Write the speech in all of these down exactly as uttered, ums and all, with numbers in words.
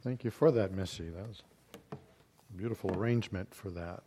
Thank you for that, Missy. That was a beautiful arrangement for that.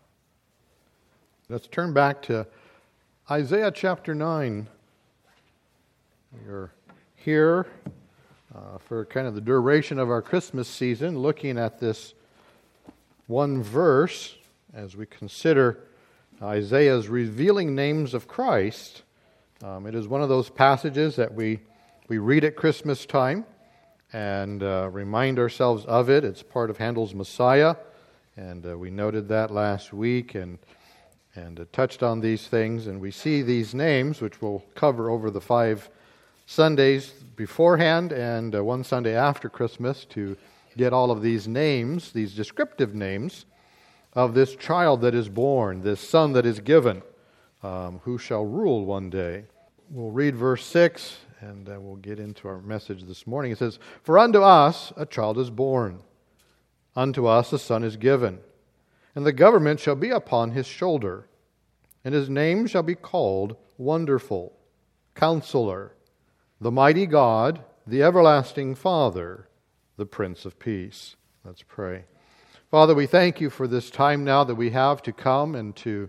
Let's turn back to Isaiah chapter nine. We're here uh, for kind of the duration of our Christmas season, looking at this one verse as we consider Isaiah's revealing names of Christ. Um, it is one of those passages that we, we read at Christmas time and uh, remind ourselves of it. It's part of Handel's Messiah, and uh, we noted that last week and and uh, touched on these things. And we see these names, which we'll cover over the five Sundays beforehand and uh, one Sunday after Christmas, to get all of these names, these descriptive names, of this child that is born, this son that is given, um, who shall rule one day. We'll read verse six, and uh, we'll get into our message this morning. It says, "For unto us a child is born, unto us a son is given, and the government shall be upon his shoulder, and his name shall be called Wonderful, Counselor, the Mighty God, the Everlasting Father, the Prince of Peace." Let's pray. Father, we thank you for this time now that we have to come and to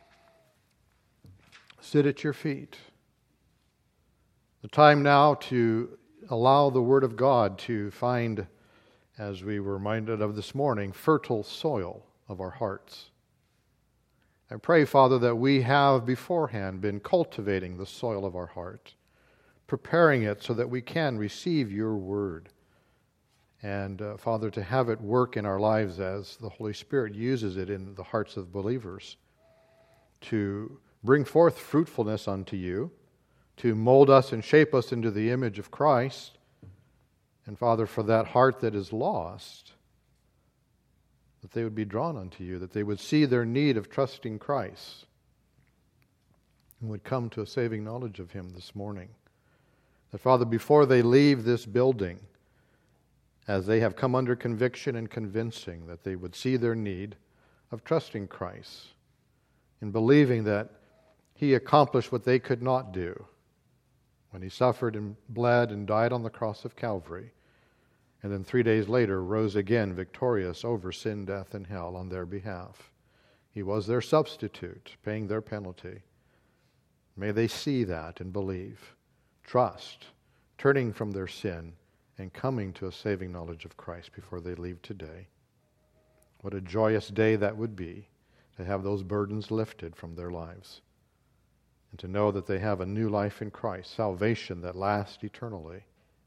sit at your feet. The time now to allow the Word of God to find, as we were reminded of this morning, fertile soil of our hearts. I pray, Father, that we have beforehand been cultivating the soil of our heart, preparing it so that we can receive your Word. And, uh, Father, to have it work in our lives as the Holy Spirit uses it in the hearts of believers, to bring forth fruitfulness unto you, to mold us and shape us into the image of Christ. And, Father, for that heart that is lost, that they would be drawn unto you, that they would see their need of trusting Christ, and would come to a saving knowledge of Him this morning. That, Father, before they leave this building, as they have come under conviction and convincing, that they would see their need of trusting Christ and believing that He accomplished what they could not do when He suffered and bled and died on the cross of Calvary, and then three days later rose again victorious over sin, death, and hell on their behalf. He was their substitute, paying their penalty. May they see that and believe, trust, turning from their sin and coming to a saving knowledge of Christ before they leave today. What a joyous day that would be, to have those burdens lifted from their lives, and to know that they have a new life in Christ, salvation that lasts eternally.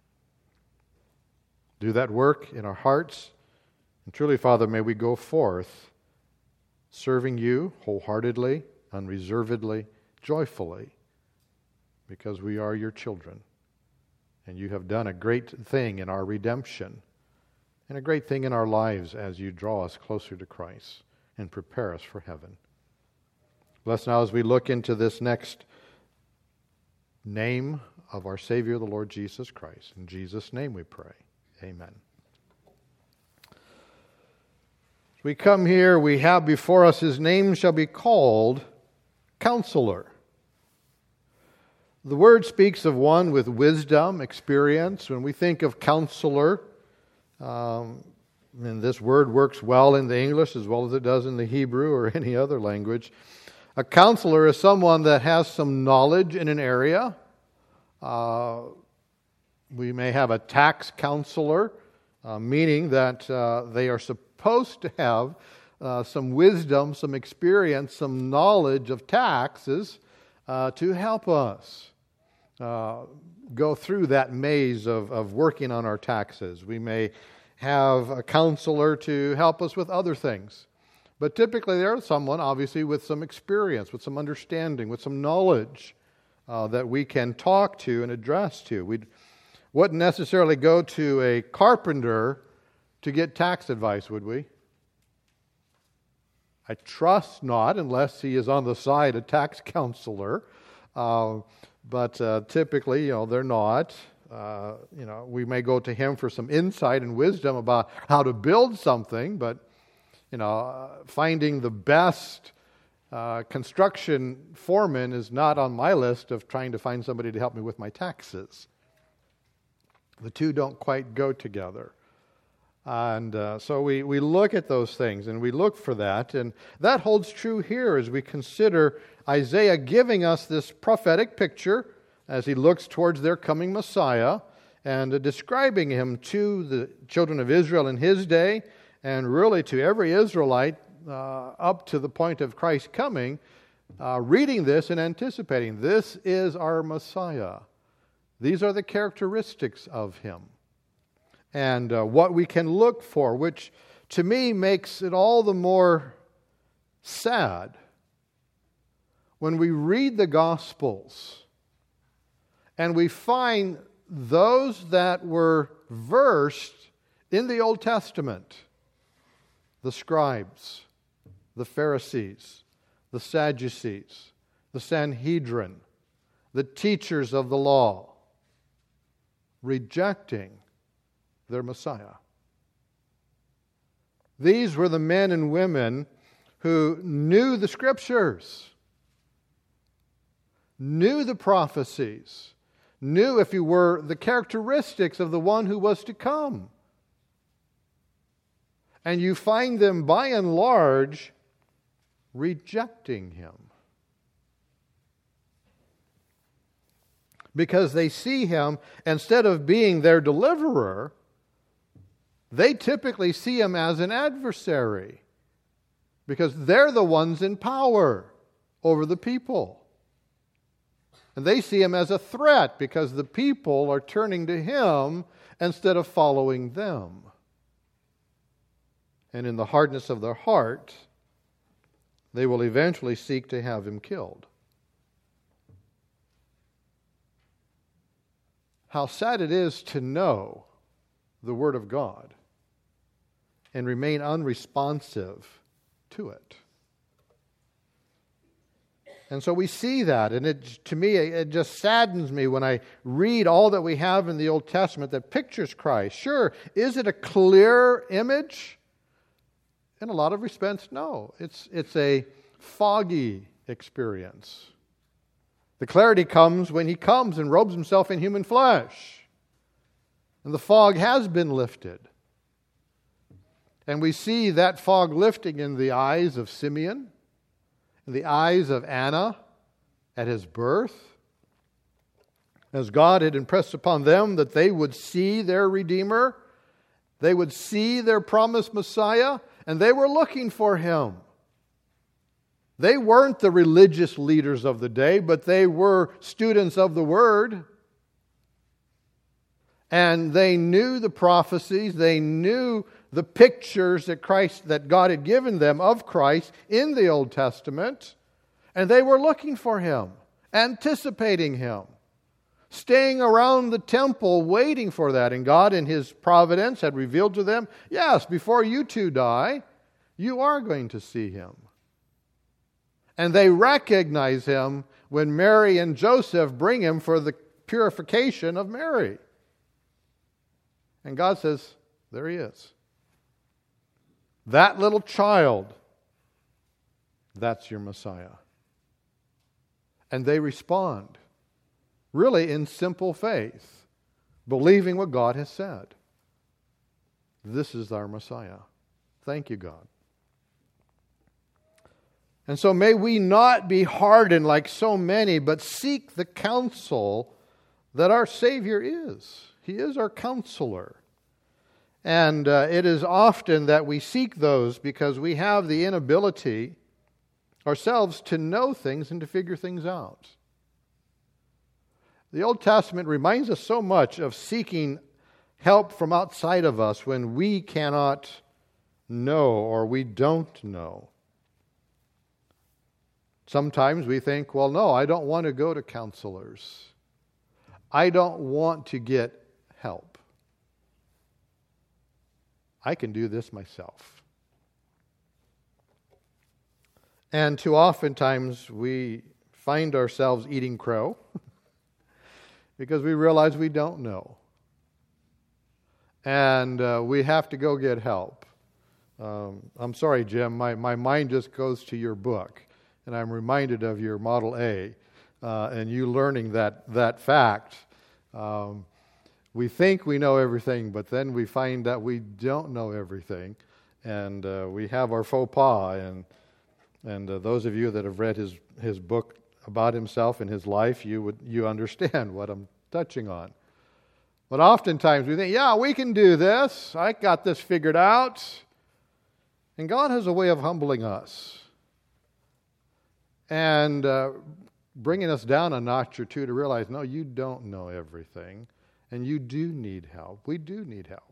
Do that work in our hearts, and truly, Father, may we go forth serving you wholeheartedly, unreservedly, joyfully, because we are your children. And you have done a great thing in our redemption, and a great thing in our lives as you draw us closer to Christ and prepare us for heaven. Bless now as we look into this next name of our Savior, the Lord Jesus Christ. In Jesus' name we pray. Amen. As we come here, we have before us, His name shall be called Counselor. The word speaks of one with wisdom, experience. When we think of counselor, um, and this word works well in the English as well as it does in the Hebrew or any other language. A counselor is someone that has some knowledge in an area. Uh, we may have a tax counselor, uh, meaning that uh, they are supposed to have uh, some wisdom, some experience, some knowledge of taxes uh, to help us Uh, go through that maze of, of working on our taxes. We may have a counselor to help us with other things. But typically there is someone, obviously, with some experience, with some understanding, with some knowledge uh, that we can talk to and address to. We wouldn't necessarily go to a carpenter to get tax advice, would we? I trust not, unless he is on the side a tax counselor. Uh, But uh, typically, you know, they're not. Uh, you know, we may go to him for some insight and wisdom about how to build something, but, you know, uh, finding the best uh, construction foreman is not on my list of trying to find somebody to help me with my taxes. The two don't quite go together. And uh, so we, we look at those things and we look for that. And that holds true here as we consider Isaiah giving us this prophetic picture as he looks towards their coming Messiah and uh, describing him to the children of Israel in his day and really to every Israelite uh, up to the point of Christ coming, uh, reading this and anticipating, this is our Messiah. These are the characteristics of him. And uh, what we can look for, which to me makes it all the more sad when we read the Gospels and we find those that were versed in the Old Testament, the scribes, the Pharisees, the Sadducees, the Sanhedrin, the teachers of the law, rejecting their Messiah. These were the men and women who knew the Scriptures, knew the prophecies, knew, if you were, the characteristics of the one who was to come. And you find them, by and large, rejecting him. Because they see him, instead of being their deliverer, they typically see him as an adversary. Because they're the ones in power over the people. And they see him as a threat because the people are turning to him instead of following them. And in the hardness of their heart, they will eventually seek to have him killed. How sad it is to know the Word of God and remain unresponsive to it. And so we see that, and it, to me, it just saddens me when I read all that we have in the Old Testament that pictures Christ. Sure, is it a clear image? In a lot of respects, no. It's, it's a foggy experience. The clarity comes when he comes and robes himself in human flesh. And the fog has been lifted. And we see that fog lifting in the eyes of Simeon, in the eyes of Anna at his birth, as God had impressed upon them that they would see their Redeemer, they would see their promised Messiah, and they were looking for him. They weren't the religious leaders of the day, but they were students of the Word. And they knew the prophecies, they knew the pictures that Christ, that God had given them of Christ in the Old Testament, and they were looking for him, anticipating him, staying around the temple waiting for that. And God in his providence had revealed to them, yes, before you two die, you are going to see him. And they recognize him when Mary and Joseph bring him for the purification of Mary. And God says, there he is. That little child, that's your Messiah. And they respond, really in simple faith, believing what God has said. This is our Messiah. Thank you, God. And so may we not be hardened like so many, but seek the counsel that our Savior is. He is our counselor. And uh, it is often that we seek those because we have the inability ourselves to know things and to figure things out. The Old Testament reminds us so much of seeking help from outside of us when we cannot know or we don't know. Sometimes we think, well, no, I don't want to go to counselors. I don't want to get help. I can do this myself. And too oftentimes we find ourselves eating crow because we realize we don't know. And uh, we have to go get help. Um, I'm sorry, Jim, my, my mind just goes to your book. And I'm reminded of your Model A uh, and you learning that, that fact. Um, We think we know everything, but then we find that we don't know everything, and uh, we have our faux pas. And and uh, those of you that have read his his book about himself and his life, you would you understand what I'm touching on. But oftentimes we think, yeah, we can do this. I got this figured out. And God has a way of humbling us and uh, bringing us down a notch or two to realize, no, you don't know everything. And you do need help. We do need help.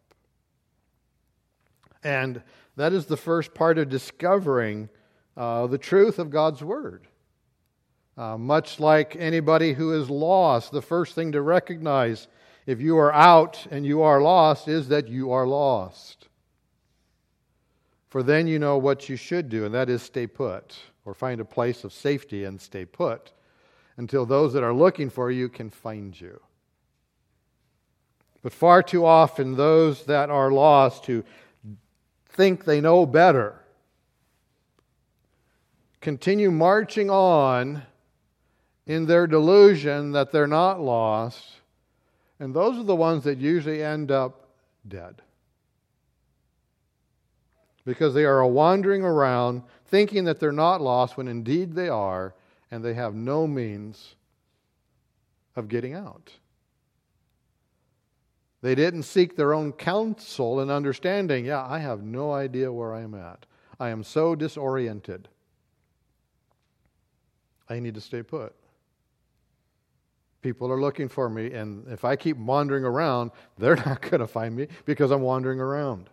And that is the first part of discovering uh, the truth of God's Word. Uh, much like anybody who is lost, the first thing to recognize if you are out and you are lost is that you are lost. For then you know what you should do, and that is stay put, or find a place of safety and stay put until those that are looking for you can find you. But far too often, those that are lost who think they know better continue marching on in their delusion that they're not lost, and those are the ones that usually end up dead. Because they are wandering around thinking that they're not lost when indeed they are, and they have no means of getting out. They didn't seek their own counsel and understanding. Yeah, I have no idea where I am at. I am so disoriented. I need to stay put. People are looking for me, and if I keep wandering around, they're not going to find me because I'm wandering around.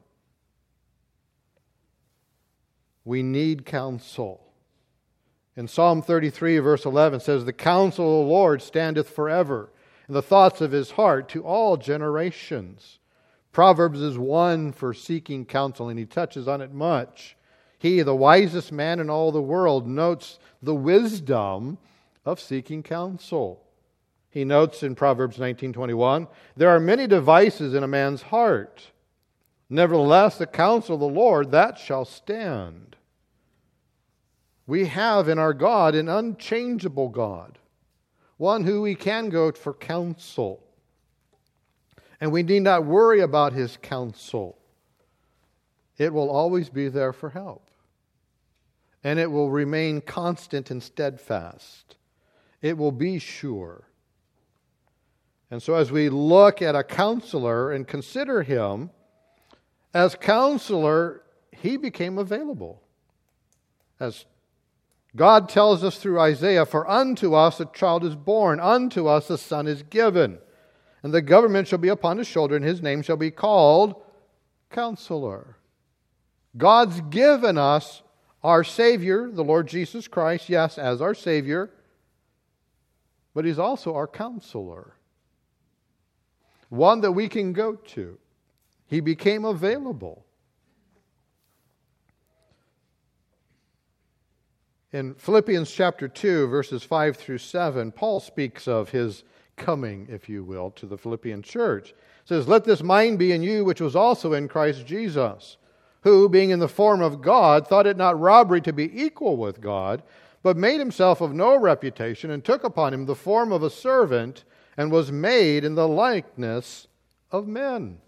We need counsel. In Psalm thirty-three, verse eleven says, "The counsel of the Lord standeth forever, and the thoughts of his heart to all generations." Proverbs is one for seeking counsel, and he touches on it much. He, the wisest man in all the world, notes the wisdom of seeking counsel. He notes in Proverbs nineteen twenty-one, "There are many devices in a man's heart. Nevertheless, the counsel of the Lord, that shall stand." We have in our God an unchangeable God, one who we can go for counsel. And we need not worry about his counsel. It will always be there for help. And it will remain constant and steadfast. It will be sure. And so as we look at a counselor and consider him, as counselor, he became available. As God tells us through Isaiah, "For unto us a child is born, unto us a son is given, and the government shall be upon his shoulder, and his name shall be called Counselor." God's given us our Savior, the Lord Jesus Christ, yes, as our Savior, but he's also our Counselor. One that we can go to. He became available. In Philippians chapter two, verses five through seven, Paul speaks of his coming, if you will, to the Philippian church. It says, "Let this mind be in you, which was also in Christ Jesus, who, being in the form of God, thought it not robbery to be equal with God, but made himself of no reputation, and took upon him the form of a servant, and was made in the likeness of men."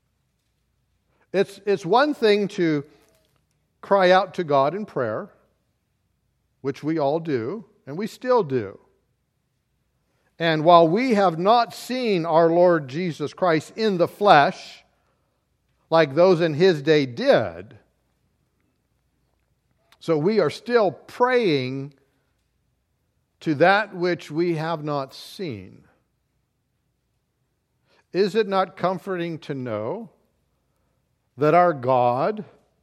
It's, it's one thing to cry out to God in prayer, which we all do, and we still do. And while we have not seen our Lord Jesus Christ in the flesh, like those in his day did, so we are still praying to that which we have not seen. Is it not comforting to know that our God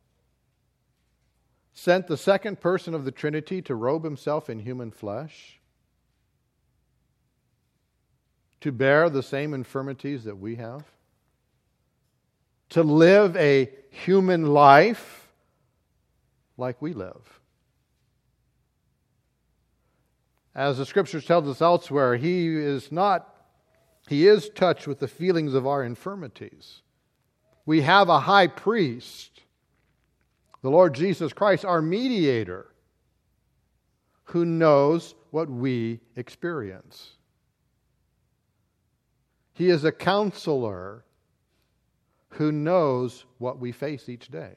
sent the second person of the Trinity to robe himself in human flesh, to bear the same infirmities that we have, to live a human life like we live? As the Scriptures tells us elsewhere, he is not, he is touched with the feelings of our infirmities. We have a high priest, the Lord Jesus Christ, our mediator, who knows what we experience. He is a counselor who knows what we face each day.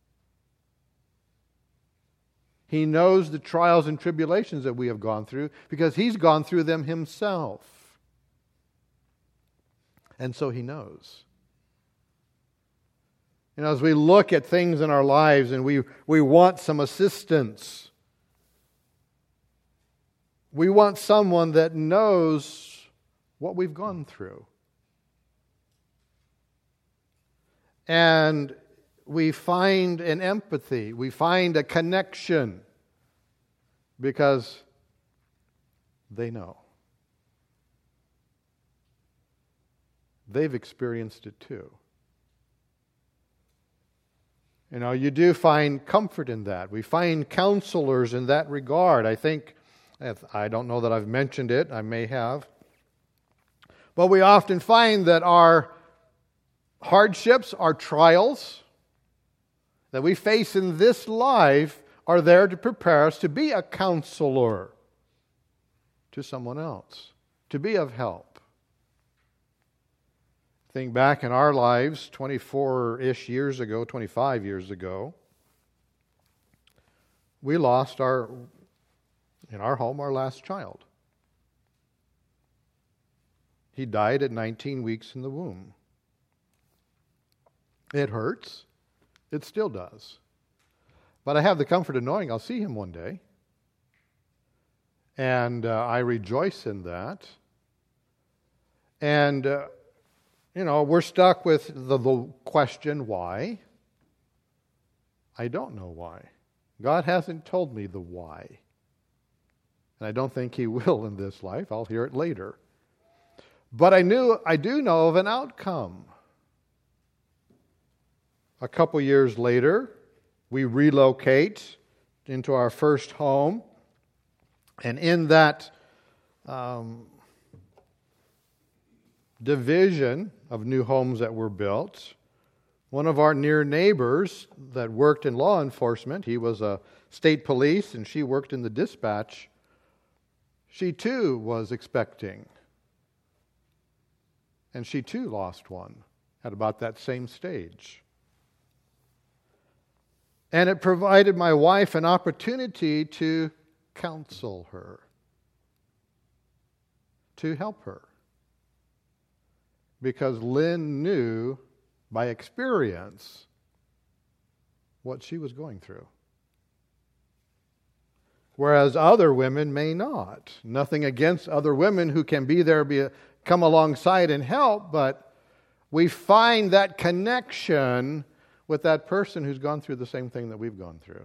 He knows the trials and tribulations that we have gone through because He's gone through them Himself. And so He knows. You know, as we look at things in our lives and we, we want some assistance, we want someone that knows what we've gone through. And we find an empathy, we find a connection because they know. They've experienced it too. You know, you do find comfort in that. We find counselors in that regard. I think, I don't know that I've mentioned it, I may have. But we often find that our hardships, our trials that we face in this life are there to prepare us to be a counselor to someone else, to be of help. Think back in our lives, twenty-four-ish years ago, twenty-five years ago, we lost our, in our home, our last child. He died at nineteen weeks in the womb. It hurts. It still does. But I have the comfort of knowing I'll see him one day. And uh, I rejoice in that. And, uh, you know, we're stuck with the, the question, why? I don't know why. God hasn't told me the why. And I don't think He will in this life. I'll hear it later. But I knew I do know of an outcome. A couple years later, we relocate into our first home. And in that um, division of new homes that were built, one of our near neighbors that worked in law enforcement, he was a state police and she worked in the dispatch, she too was expecting. And she too lost one at about that same stage. And it provided my wife an opportunity to counsel her, to help her. Because Lynn knew by experience what she was going through. Whereas other women may not. Nothing against other women who can be there, be a, come alongside and help, but we find that connection with that person who's gone through the same thing that we've gone through.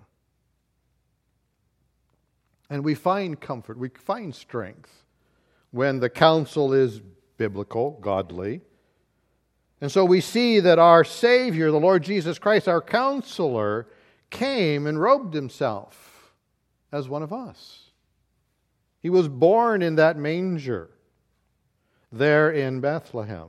And we find comfort, we find strength when the counsel is biblical, godly. And so we see that our Savior, the Lord Jesus Christ, our counselor, came and robed Himself as one of us. He was born in that manger there in Bethlehem.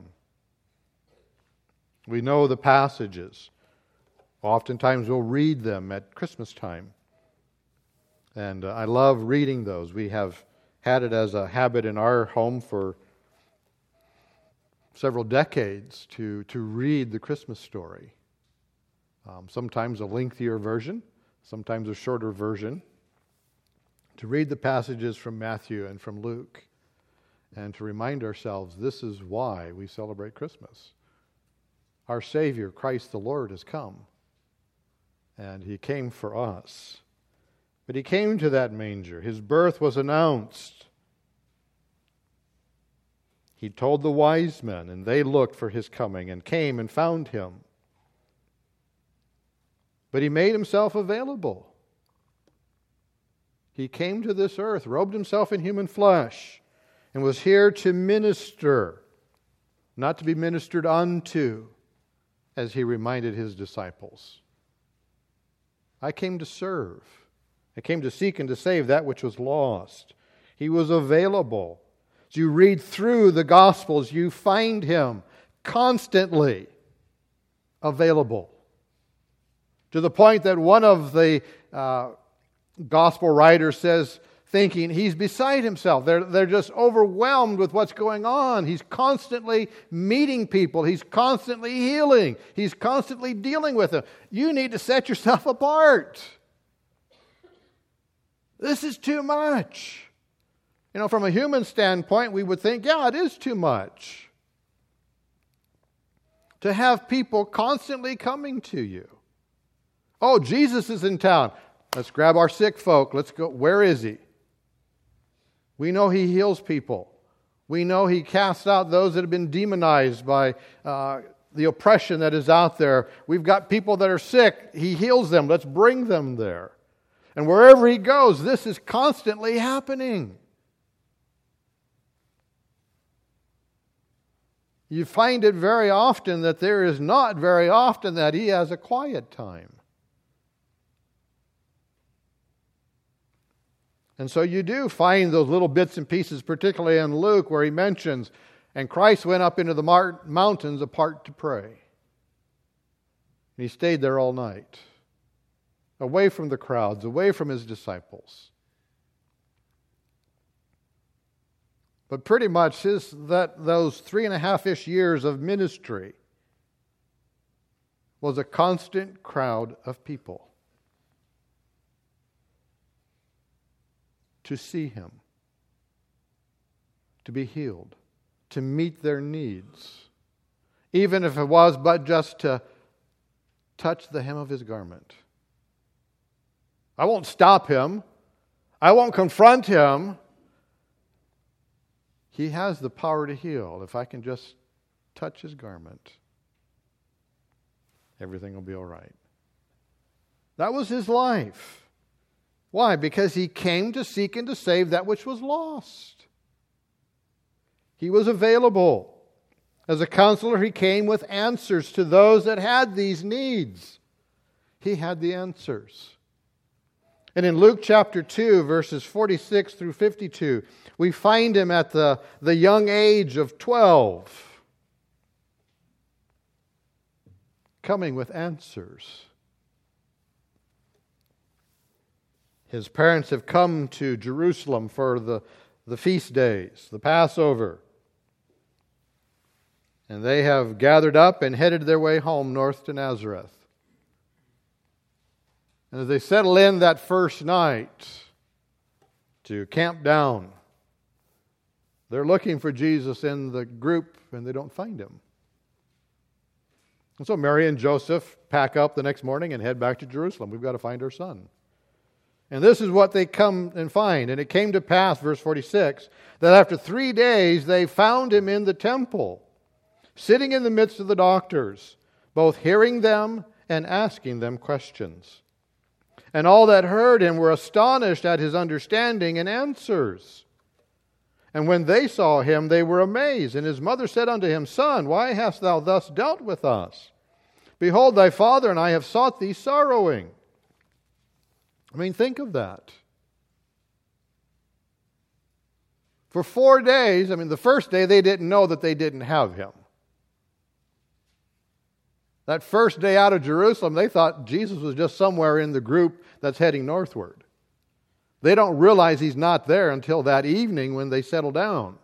We know the passages. Oftentimes we'll read them at Christmas time. And uh, I love reading those. We have had it as a habit in our home for several decades to, to read the Christmas story. Um, sometimes a lengthier version, sometimes a shorter version. To read the passages from Matthew and from Luke and to remind ourselves this is why we celebrate Christmas. Our Savior, Christ the Lord, has come. And He came for us. But He came to that manger. His birth was announced. He told the wise men, and they looked for His coming and came and found Him. But He made Himself available. He came to this earth, robed Himself in human flesh, and was here to minister, not to be ministered unto, as He reminded His disciples. I came to serve. I came to seek and to save that which was lost. He was available. As you read through the Gospels, you find Him constantly available. To the point that one of the uh, Gospel writers says, thinking he's beside himself. They're, they're just overwhelmed with what's going on. He's constantly meeting people. He's constantly healing. He's constantly dealing with them. You need to set yourself apart. This is too much. You know, from a human standpoint, we would think, yeah, it is too much. To have people constantly coming to you. Oh, Jesus is in town. Let's grab our sick folk. Let's go. Where is he? We know he heals people. We know he casts out those that have been demonized by uh, the oppression that is out there. We've got people that are sick. He heals them. Let's bring them there. And wherever he goes, this is constantly happening. You find it very often that there is not very often that he has a quiet time. And so you do find those little bits and pieces, particularly in Luke, where he mentions, and Christ went up into the mountains apart to pray. And he stayed there all night, away from the crowds, away from his disciples. But pretty much his, that those three and a half-ish years of ministry was a constant crowd of people to see him, to be healed, to meet their needs, even if it was but just to touch the hem of his garment. I won't stop him. I won't confront him. He has the power to heal. If I can just touch his garment, everything will be all right. That was his life. Why? Because he came to seek and to save that which was lost. He was available. As a counselor, he came with answers to those that had these needs. He had the answers. And in Luke chapter two, verses forty-six through fifty-two, we find him at the, the young age of twelve, coming with answers. His parents have come to Jerusalem for the, the feast days, the Passover. And they have gathered up and headed their way home north to Nazareth. And as they settle in that first night to camp down, they're looking for Jesus in the group and they don't find him. And so Mary and Joseph pack up the next morning and head back to Jerusalem. We've got to find our son. And this is what they come and find. And it came to pass, verse forty-six, that after three days they found him in the temple, sitting in the midst of the doctors, both hearing them and asking them questions. And all that heard him were astonished at his understanding and answers. And when they saw him, they were amazed. And his mother said unto him, Son, why hast thou thus dealt with us? Behold, thy father and I have sought thee sorrowing. I mean, think of that. For four days, I mean, the first day they didn't know that they didn't have him. That first day out of Jerusalem, they thought Jesus was just somewhere in the group that's heading northward. They don't realize he's not there until that evening when they settle down.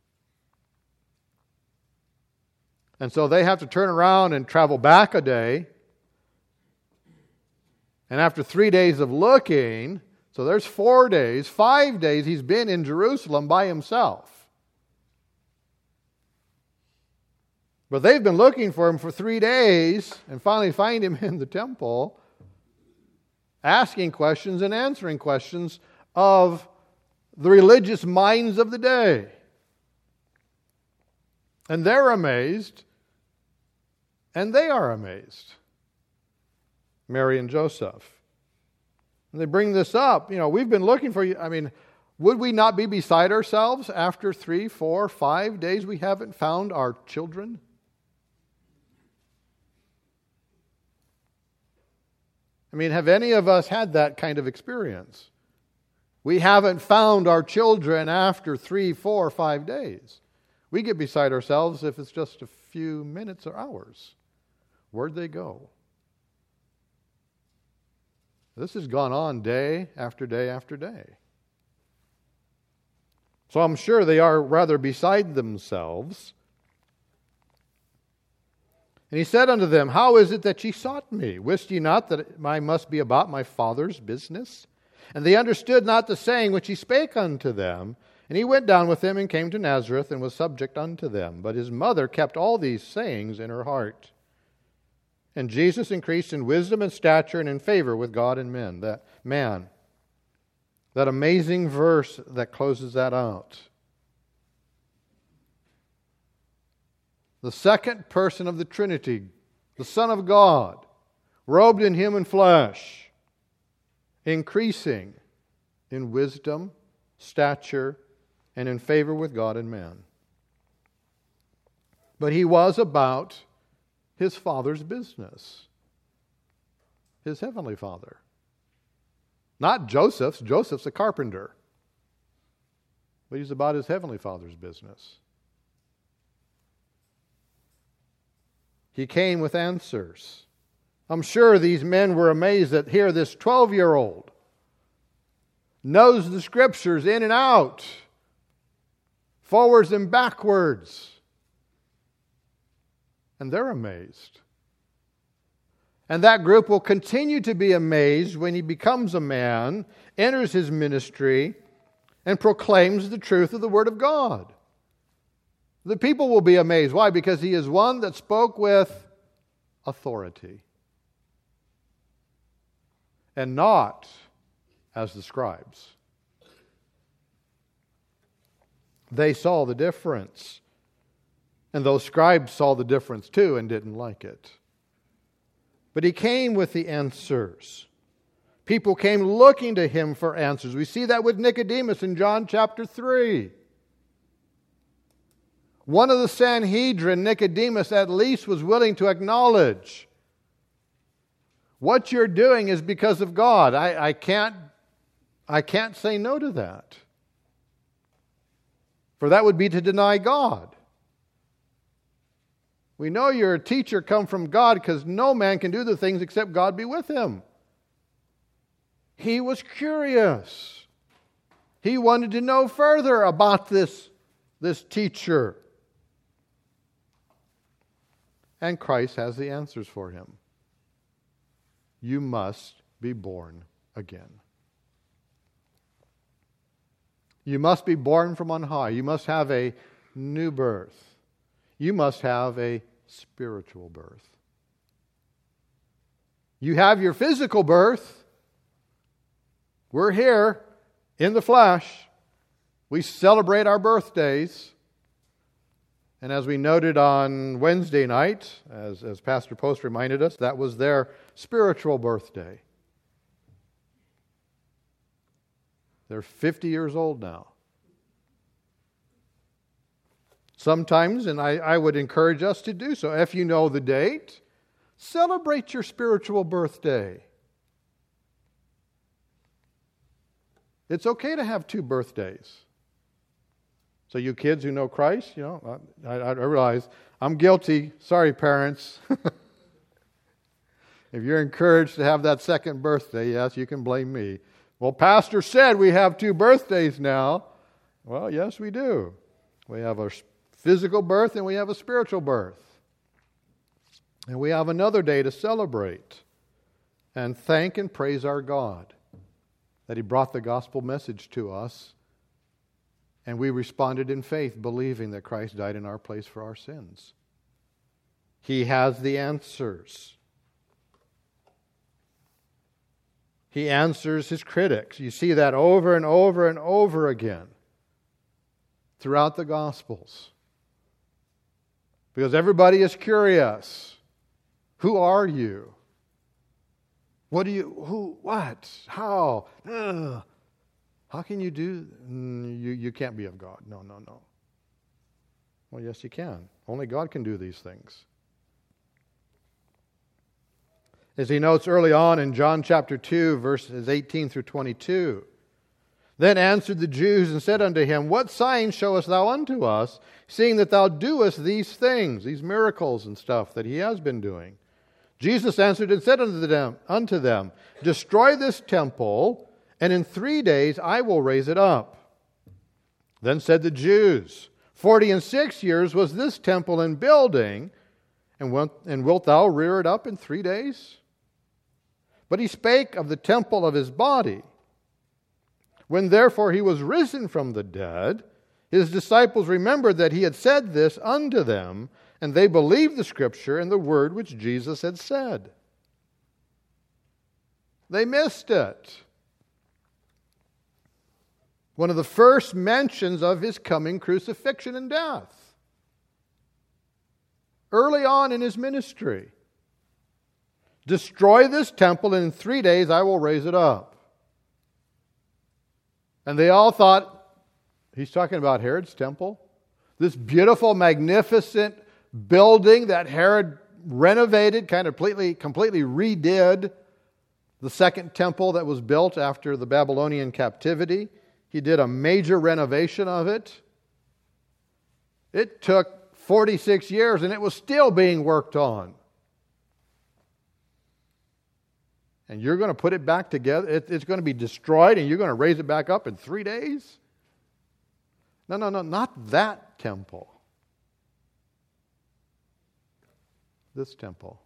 And so they have to turn around and travel back a day. And after three days of looking, so there's four days, five days he's been in Jerusalem by himself. But they've been looking for him for three days and finally find him in the temple, asking questions and answering questions of the religious minds of the day. And they're amazed, and they are amazed. Mary and Joseph. And they bring this up. You know, we've been looking for you. I mean, would we not be beside ourselves after three, four, five days we haven't found our children? I mean, have any of us had that kind of experience? We haven't found our children after three, four, five days. We get beside ourselves if it's just a few minutes or hours. Where'd they go? This has gone on day after day after day. So I'm sure they are rather beside themselves. And he said unto them, How is it that ye sought me? Wist ye not that I must be about my Father's business? And they understood not the saying which he spake unto them. And he went down with them and came to Nazareth and was subject unto them. But his mother kept all these sayings in her heart. And Jesus increased in wisdom and stature and in favor with God and men. That man, that amazing verse that closes that out. The second person of the Trinity, the Son of God, robed in human flesh, increasing in wisdom, stature, and in favor with God and man. But he was about his Father's business, his heavenly Father. Not Joseph's. Joseph's a carpenter. But he's about his heavenly Father's business. He came with answers. I'm sure these men were amazed that here this twelve-year-old knows the Scriptures in and out, forwards and backwards. And they're amazed. And that group will continue to be amazed when he becomes a man, enters his ministry, and proclaims the truth of the Word of God. The people will be amazed. Why? Because he is one that spoke with authority. And not as the scribes. They saw the difference. And those scribes saw the difference too and didn't like it. But he came with the answers. People came looking to him for answers. We see that with Nicodemus in John chapter three. One of the Sanhedrin, Nicodemus at least, was willing to acknowledge what you're doing is because of God. I, I can't, I can't say no to that. For that would be to deny God. We know you're a teacher come from God because no man can do the things except God be with him. He was curious. He wanted to know further about this, this teacher. And Christ has the answers for him. You must be born again. You must be born from on high. You must have a new birth. You must have a spiritual birth. You have your physical birth. We're here in the flesh. We celebrate our birthdays. And as we noted on Wednesday night, as, as Pastor Post reminded us, that was their spiritual birthday. They're fifty years old now. Sometimes, and I, I would encourage us to do so, if you know the date, celebrate your spiritual birthday. It's okay to have two birthdays. So you kids who know Christ, you know, I, I realize I'm guilty. Sorry, parents. If you're encouraged to have that second birthday, yes, you can blame me. Well, Pastor said we have two birthdays now. Well, yes, we do. We have a physical birth and we have a spiritual birth. And we have another day to celebrate and thank and praise our God that He brought the gospel message to us. And we responded in faith, believing that Christ died in our place for our sins. He has the answers. He answers His critics. You see that over and over and over again throughout the Gospels. Because everybody is curious. Who are you? What do you, who, what, how? Ugh. How can you do, you, you can't be of God. No, no, no. Well, yes, you can. Only God can do these things. As he notes early on in John chapter two, verses eighteen through twenty-two, then answered the Jews and said unto him, What sign showest thou unto us, seeing that thou doest these things, these miracles and stuff that he has been doing? Jesus answered and said unto them, unto them, Destroy this temple, and in three days I will raise it up. Then said the Jews, Forty and six years was this temple in building, and wilt, and wilt thou rear it up in three days? But he spake of the temple of his body. When therefore he was risen from the dead, his disciples remembered that he had said this unto them, and they believed the Scripture and the word which Jesus had said. They missed it. One of the first mentions of his coming crucifixion and death. Early on in his ministry. Destroy this temple, and in three days I will raise it up. And they all thought, he's talking about Herod's temple. This beautiful, magnificent building that Herod renovated, kind of completely, completely redid. The second temple that was built after the Babylonian captivity. He did a major renovation of it. It took forty-six years and it was still being worked on. And you're going to put it back together. It's going to be destroyed and you're going to raise it back up in three days? No, no, no, not that temple. This temple.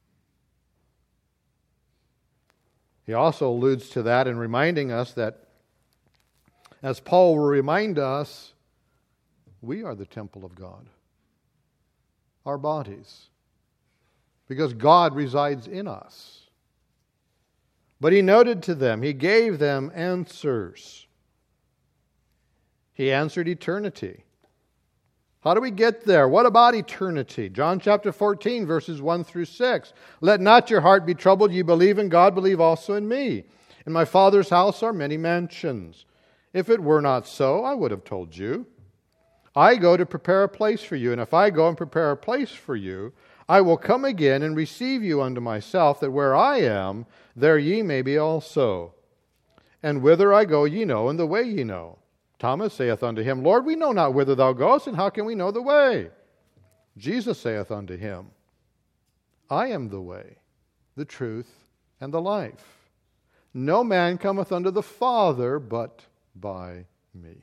He also alludes to that in reminding us that, as Paul will remind us, we are the temple of God. Our bodies. Because God resides in us. But he noted to them, he gave them answers. He answered eternity. How do we get there? What about eternity? John chapter fourteen, verses one through six. Let not your heart be troubled. Ye believe in God, believe also in me. In my Father's house are many mansions. If it were not so, I would have told you. I go to prepare a place for you. And if I go and prepare a place for you, I will come again and receive you unto myself, that where I am, there ye may be also. And whither I go ye know, and the way ye know. Thomas saith unto him, Lord, we know not whither thou goest, and how can we know the way? Jesus saith unto him, I am the way, the truth, and the life. No man cometh unto the Father but by me.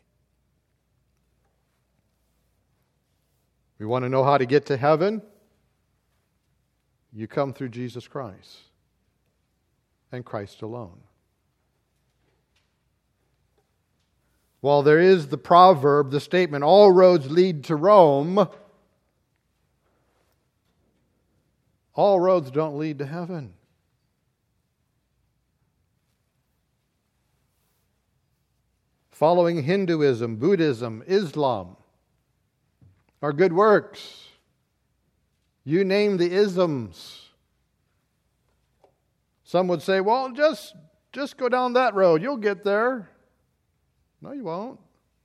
We want to know how to get to heaven? You come through Jesus Christ and Christ alone. While there is the proverb, the statement, all roads lead to Rome, all roads don't lead to heaven. Following Hinduism, Buddhism, Islam are good works. You name the isms. Some would say, well, just, just go down that road. You'll get there. No, you won't.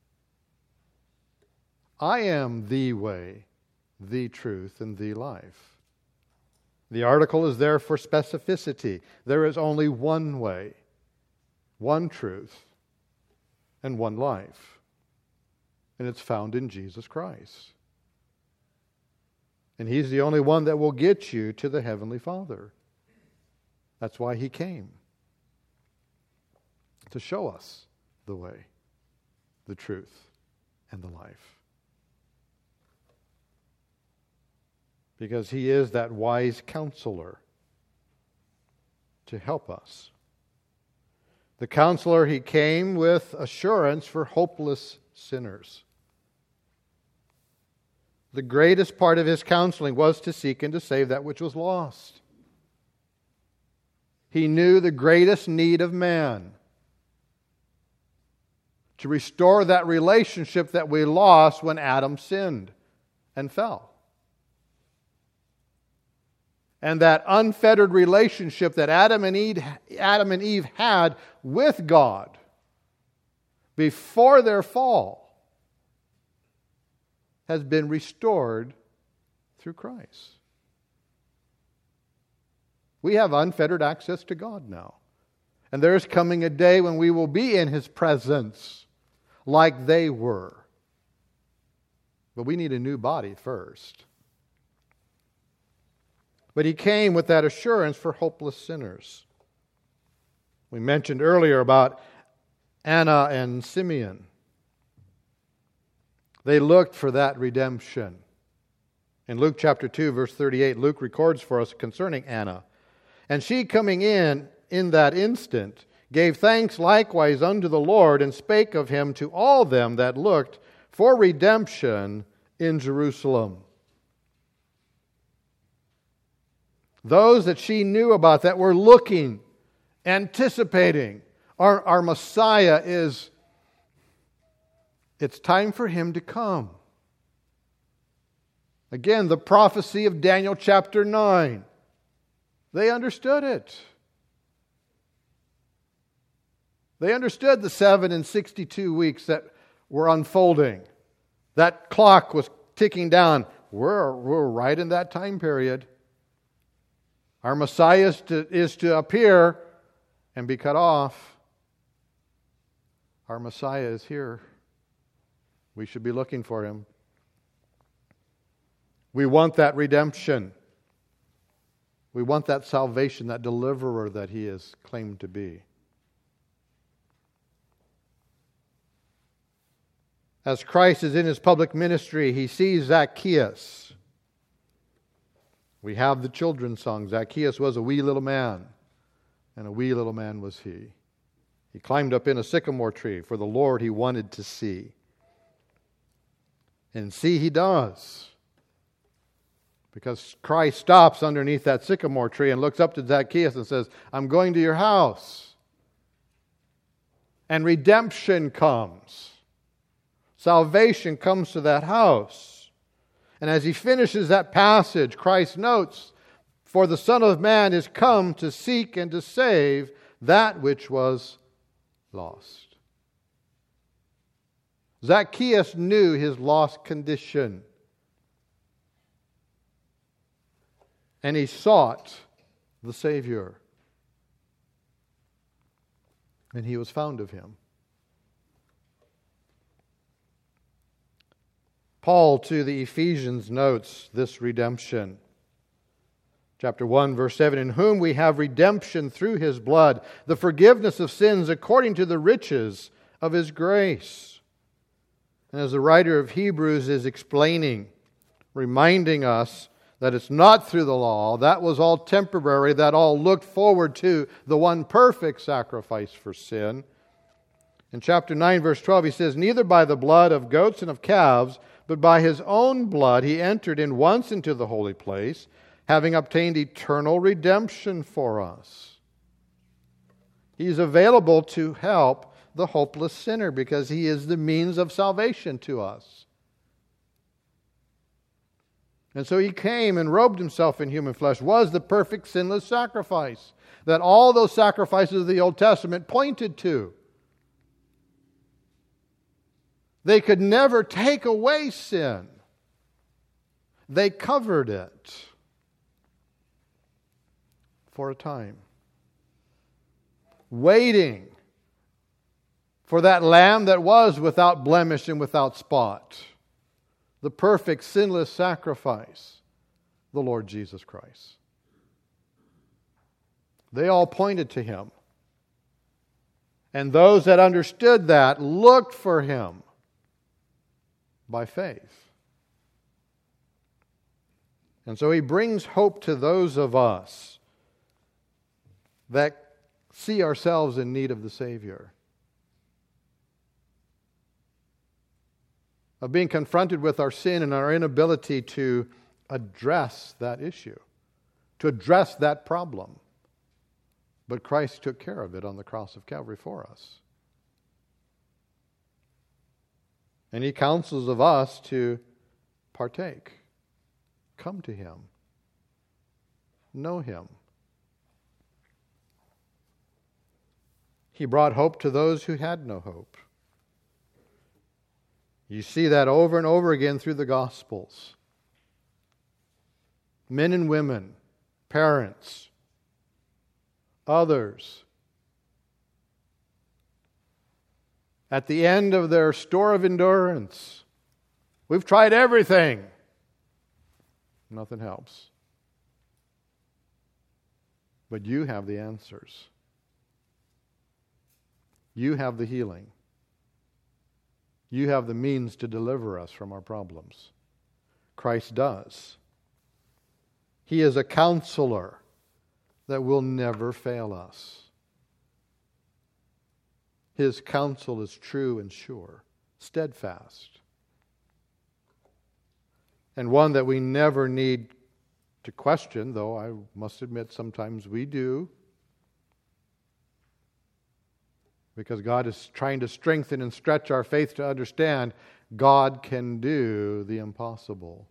I am the way, the truth, and the life. The article is there for specificity. There is only one way, one truth, and one life. And it's found in Jesus Christ. And He's the only one that will get you to the Heavenly Father. That's why He came. To show us the way, the truth, and the life. Because He is that wise counselor to help us. The counselor, He came with assurance for hopeless sinners. The greatest part of His counseling was to seek and to save that which was lost. He knew the greatest need of man. To restore that relationship that we lost when Adam sinned and fell. And that unfettered relationship that Adam and Eve, Adam and Eve had with God before their fall has been restored through Christ. We have unfettered access to God now. And there is coming a day when we will be in His presence like they were. But we need a new body first. But He came with that assurance for hopeless sinners. We mentioned earlier about Anna and Simeon. They looked for that redemption. In Luke chapter two, verse thirty-eight, Luke records for us concerning Anna. And she coming in in that instant gave thanks likewise unto the Lord, and spake of him to all them that looked for redemption in Jerusalem. Those that she knew about, that were looking, anticipating, our, our Messiah is, it's time for him to come. Again, the prophecy of Daniel chapter nine. They understood it. They understood the seven and sixty-two weeks that were unfolding. That clock was ticking down. We're, we're right in that time period. Our Messiah is to, is to appear and be cut off. Our Messiah is here. We should be looking for him. We want that redemption. We want that salvation, that deliverer that he is claimed to be. As Christ is in his public ministry, he sees Zacchaeus. We have the children's song. Zacchaeus was a wee little man, and a wee little man was he. He climbed up in a sycamore tree for the Lord he wanted to see. And see he does. Because Christ stops underneath that sycamore tree and looks up to Zacchaeus and says, I'm going to your house. And redemption comes. Salvation comes to that house. And as he finishes that passage, Christ notes, for the Son of Man is come to seek and to save that which was lost. Zacchaeus knew his lost condition. And he sought the Savior. And he was found of him. Paul to the Ephesians notes this redemption. Chapter one, verse seven, in whom we have redemption through his blood, the forgiveness of sins according to the riches of his grace. And as the writer of Hebrews is explaining, reminding us that it's not through the law, that was all temporary, that all looked forward to the one perfect sacrifice for sin. In chapter nine, verse twelve, he says, neither by the blood of goats and of calves, but by his own blood he entered in once into the holy place, having obtained eternal redemption for us. He's available to help the hopeless sinner because he is the means of salvation to us. And so he came and robed himself in human flesh, was the perfect sinless sacrifice that all those sacrifices of the Old Testament pointed to. They could never take away sin. They covered it for a time, waiting for that lamb that was without blemish and without spot, the perfect sinless sacrifice, the Lord Jesus Christ. They all pointed to him. And those that understood that looked for him by faith. And so he brings hope to those of us that see ourselves in need of the Savior. Of being confronted with our sin and our inability to address that issue, to address that problem. But Christ took care of it on the cross of Calvary for us. And he counsels of us to partake. Come to him. Know him. He brought hope to those who had no hope. You see that over and over again through the Gospels. Men and women, parents, others, at the end of their store of endurance, we've tried everything. Nothing helps. But you have the answers. You have the healing. You have the means to deliver us from our problems. Christ does. He is a counselor that will never fail us. His counsel is true and sure, steadfast, and one that we never need to question, though I must admit sometimes we do, because God is trying to strengthen and stretch our faith to understand God can do the impossible.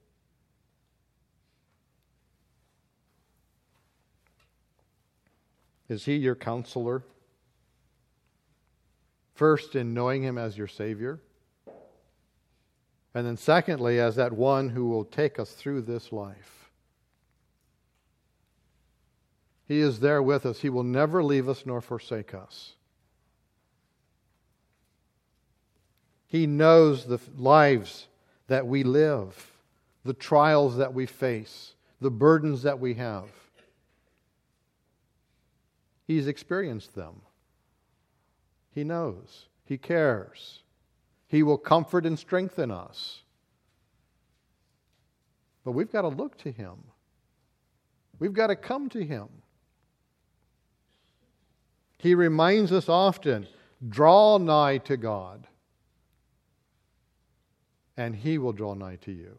Is He your counselor? First, in knowing Him as your Savior. And then secondly, as that one who will take us through this life. He is there with us. He will never leave us nor forsake us. He knows the lives that we live, the trials that we face, the burdens that we have. He's experienced them. He knows. He cares. He will comfort and strengthen us. But we've got to look to Him. We've got to come to Him. He reminds us often, draw nigh to God, and He will draw nigh to you.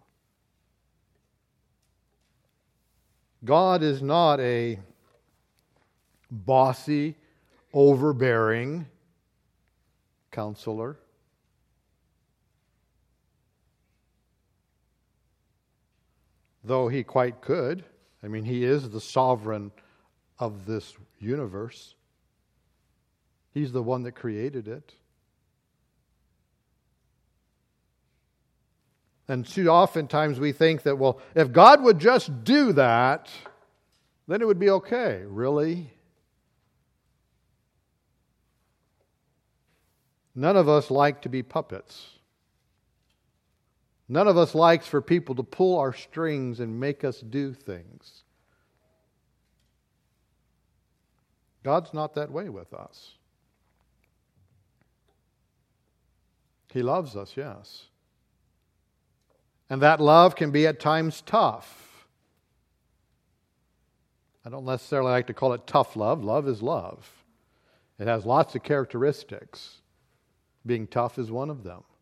God is not a bossy, overbearing counselor. Though He quite could. I mean, He is the sovereign of this universe. He's the one that created it. And too oftentimes we think that, well, if God would just do that, then it would be okay. Really? None of us like to be puppets. None of us likes for people to pull our strings and make us do things. God's not that way with us. He loves us, yes. And that love can be at times tough. I don't necessarily like to call it tough love. Love is love. It has lots of characteristics. Being tough is one of them.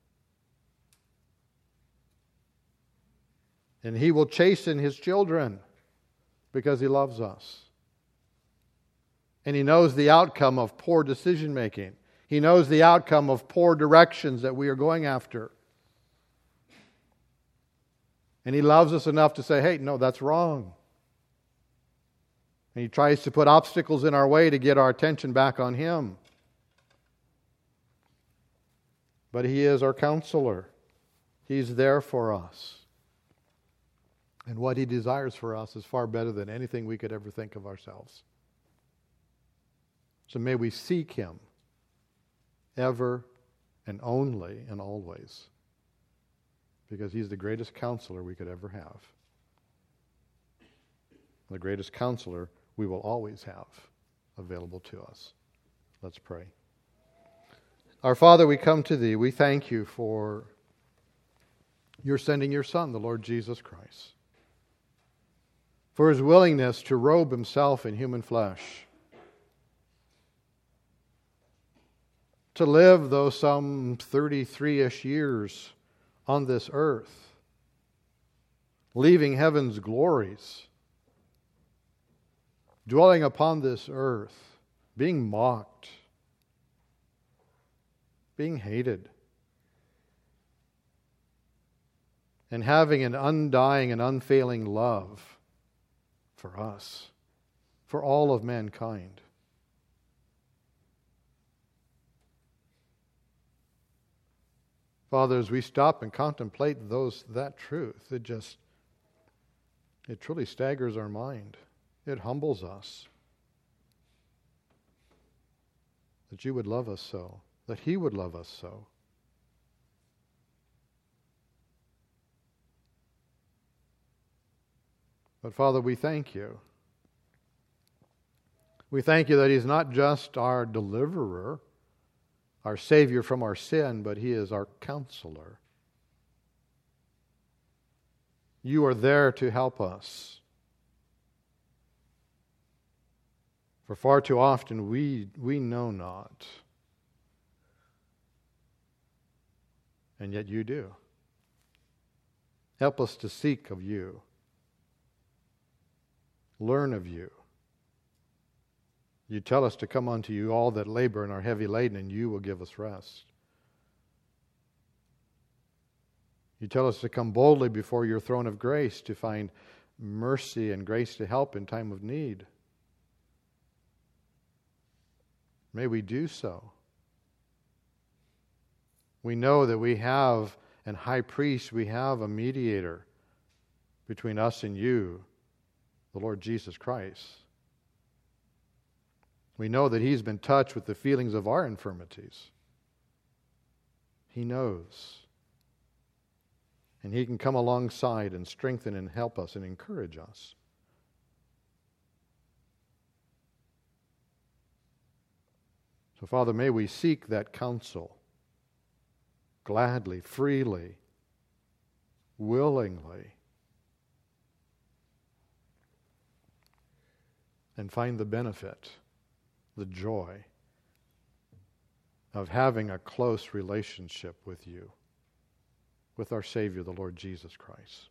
And He will chasten His children because He loves us. And He knows the outcome of poor decision making. He knows the outcome of poor directions that we are going after. And He loves us enough to say, hey, no, that's wrong. And He tries to put obstacles in our way to get our attention back on Him. But He is our counselor. He's there for us. And what He desires for us is far better than anything we could ever think of ourselves. So may we seek Him ever and only and always, because He's the greatest counselor we could ever have. The greatest counselor we will always have available to us. Let's pray. Our Father, we come to Thee. We thank You for Your sending Your Son, the Lord Jesus Christ, for His willingness to robe Himself in human flesh, to live, though some thirty-three-ish years on this earth, leaving heaven's glories, dwelling upon this earth, being mocked, being hated, and having an undying and unfailing love for us, for all of mankind. Father, as we stop and contemplate those that truth, it just, it truly staggers our mind. It humbles us. That You would love us so, that He would love us so. But Father, we thank You. We thank You that He's not just our deliverer, our Savior from our sin, but He is our counselor. You are there to help us. For far too often we, we know not. And yet you do. Help us to seek of you. Learn of you. You tell us to come unto you all that labor and are heavy laden, and you will give us rest. You tell us to come boldly before your throne of grace to find mercy and grace to help in time of need. May we do so. We know that we have an high priest, we have a mediator between us and you, the Lord Jesus Christ. We know that He's been touched with the feelings of our infirmities. He knows. And He can come alongside and strengthen and help us and encourage us. So, Father, may we seek that counsel gladly, freely, willingly, and find the benefit, the joy of having a close relationship with you, with our Savior, the Lord Jesus Christ.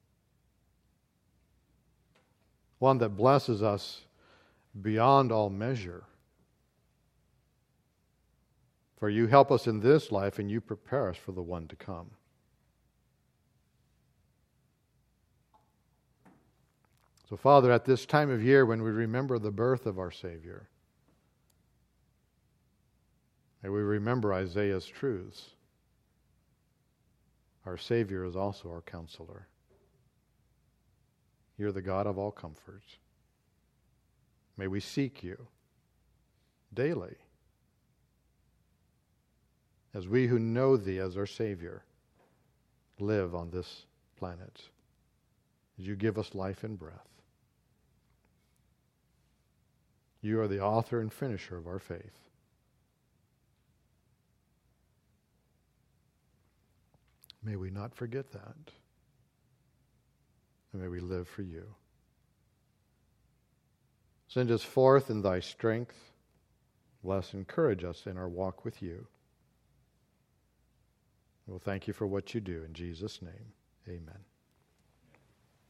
One that blesses us beyond all measure. For you help us in this life and you prepare us for the one to come. So, Father, at this time of year when we remember the birth of our Savior, may we remember Isaiah's truths. Our Savior is also our counselor. You're the God of all comfort. May we seek you daily as we who know Thee as our Savior live on this planet, as you give us life and breath. You are the author and finisher of our faith. May we not forget that. And may we live for you. Send us forth in Thy strength. Bless and encourage us in our walk with you. We'll thank you for what you do. In Jesus' name, amen.